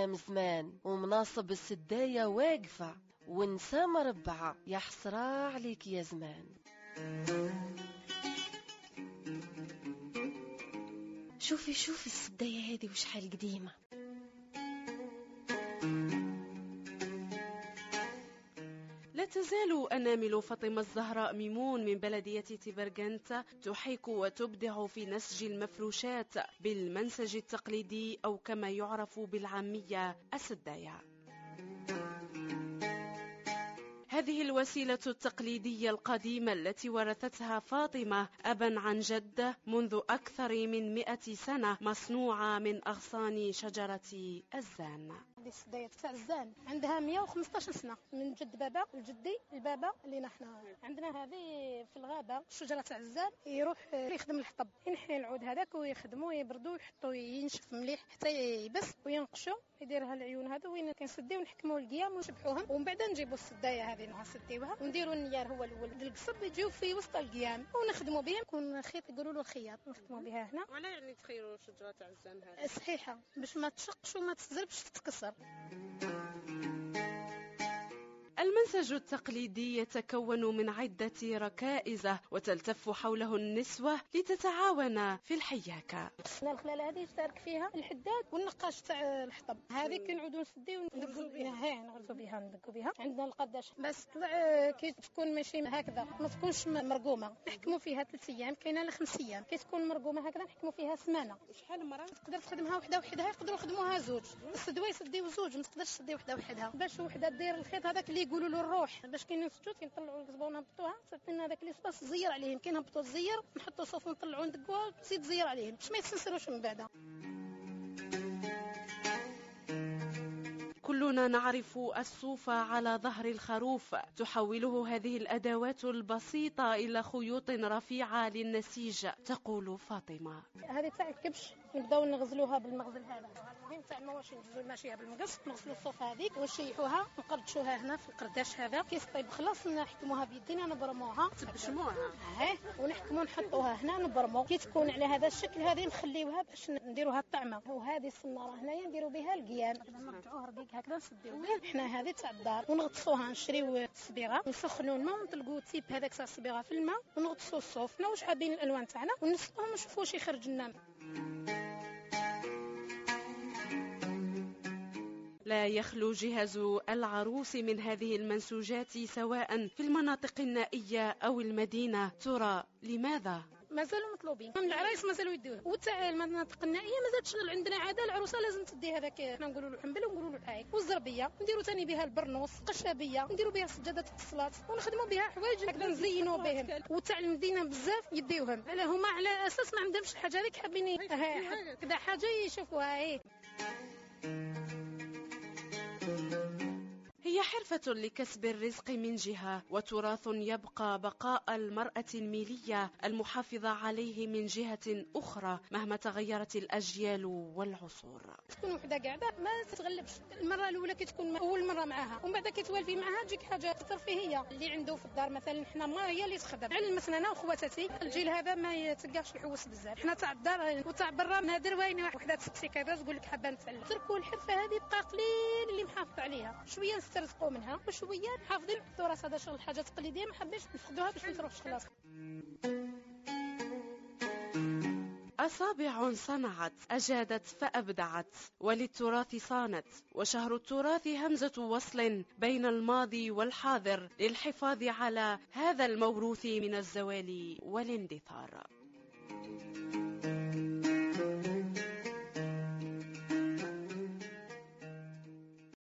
أيام زمان ومناصب السداية واقفة ونسى مربعة، يا حسرة عليك يا زمان. شوفي السداية هذه وشحال قديمة. لا تزال أنامل فاطمة الزهراء ميمون من بلدية تبرقنت تحيك وتبدع في نسج المفروشات بالمنسج التقليدي أو كما يعرف بالعامية السداية. هذه الوسيلة التقليدية القديمة التي ورثتها فاطمة أبا عن جد منذ أكثر من 100 سنة، مصنوعة من أغصان شجرة الزان. هذه السداية تاع الزان عندها 115 سنة، من جد بابا لجدي البابا اللي نحن عندنا. هذه في الغابة الشجرة تاع الزان، يروح يخدم الحطب، ينحي العود هذاك ويخدموه يبردوه يحطوه ينشف مليح حتى يبس وينقشوا، يديرها العيون هذا وين كنسديو ونحكموا القيام ونشبحوهم، ومن بعد نجيبوا السداية هذه نسديوها ونديروا النيار هو الاول القصب يجيو في وسط القيام ونخدموا بهم. يكون خيط يقولوا له الخياط نخدموا بها هنا. ولا يعني تخيروا شجرة تاع الزان هذه صحيحة باش ما تشقش وما تزربش تتكسر. المنسج التقليدي يتكون من عدة ركائز وتلتف حوله النسوة لتتعاون في الحياكة. الخلالة هذه يشترك فيها الحداد والنقاش تاع الحطب، هذه كنعودوا نسديو وندقوا بها، نغرزوا بها ندقوا بها. عندنا القداش بس طلع كي تكون ماشي هكذا ما تكونش مرقومة نحكموا فيها 3 أيام، كاينه ل 5 أيام. كي تكون مرقومة هكذا نحكموا فيها سمانة. شحال مرة تقدر تخدمها وحده وحدها، يقدروا يخدموها زوج. السدوى يسديو زوج، ما تقدرش تسدي وحده وحدها باش وحده دير الخيط هذاك اللي يقولوا له الروح. باش كاين السجود كنطلعوا القزبه ونهبطوها، صافينا هذاك اللي صباص زير عليهم، كي نهبطوا الزير نحطوا صوف ونطلعوا ندقوها تزيد زير عليهم باش ما يتسنسروش من بعد. كلنا نعرف الصوف على ظهر الخروف، تحوله هذه الأدوات البسيطة إلى خيوط رفيعة للنسيج. تقول فاطمة هذه تاع الكبش نبداو نغزلوها بالمغزل هذا، المهم تاع المواشي نغزلوا ماشيه بالمقص، نغسلوا الصوف هذيك ونشيحوها نقردشوها هنا في القرداش هذا. كي طيب خلاص نحكموها بيدينا نبرموها تبشموها ونحكموا نحطوها هنا نبرمو. كي تكون على هذا الشكل هذه نخليوها باش نديروها الطعمه. وهذه الصناره هنايا نديروا بها القيام، نرجعوها رقيق هكذا نسديو بها. حنا هذه تاع الدار ونغطسوها، نشريو الصبيغه ونسخنوا الماء ونطلقوا تيب هذاك تاع الصبيغه في الماء ونغطسوا الصوف واش حابين الالوان تاعنا ونسقوهم ونشوفوا واش يخرج لنا. لا يخلو جهاز العروس من هذه المنسوجات سواء في المناطق النائية أو المدينة. ترى لماذا؟ مازالوا مطلوبين من العرايس، مازالوا يدوه. وتاع المناطق النائيه مازال تشغل عندنا عاده العروسه لازم تدي هذاك، حنا نقولوا له حنبل ونقولوا له العايك والزربيه، نديروا ثاني بها البرنوس قشابيه، نديروا بها سجاده الصلاه ونخدموا بها حوايج هكذا نزينوا بهم. وتاع المدينه بزاف يديوهم على هما على اساس ما عندهمش الحاجه هذيك حابين كذا حاجه يشوفوها. هي حرفة لكسب الرزق من جهة، وتراث يبقى بقاء المرأة الميلية المحافظة عليه من جهة أخرى مهما تغيرت الأجيال والعصور. تكون وحدة قاعدة ما تتغلبش. المرة الأولى كي تكون أول مرة معاها، ومن بعد كي توالفي معاها تجيك حاجة ترفيهية. اللي عنده في الدار مثلا حنا ما هي اللي تخدم. علمتنا أنا وخواتاتي الجيل هذا ما تلقاش يحوس بزاف. حنا تاع الدار وتاع برا نادر وين وحدة تسقسي كذا تقول لك حابة نتعلم. تركوا الحرفة هذه بقى قليل اللي محافظ عليها، شوية نسترزقوا منها وشويه حافظين التراث هذا. شغل حاجه تقليديه ما حبيش نفقدوها باش ما تروحش خلاص. أصابع صنعت، أجادت فأبدعت، وللتراث صانت. وشهر التراث همزة وصل بين الماضي والحاضر للحفاظ على هذا الموروث من الزوال والاندثار.